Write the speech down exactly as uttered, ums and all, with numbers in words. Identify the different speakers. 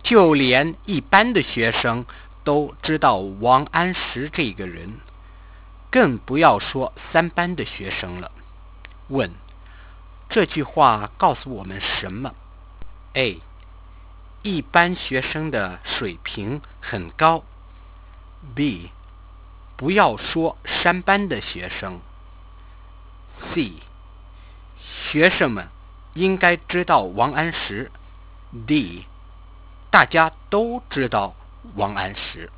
Speaker 1: 就连一般的学生都知道王安石这个人，更不要说三班的学生了。问：这句话告诉我们什么？ A. 一般学生的水平很高。 B. 不要说三班的学生。 C. 学生们应该知道王安石。 D. 大家都知道王安石。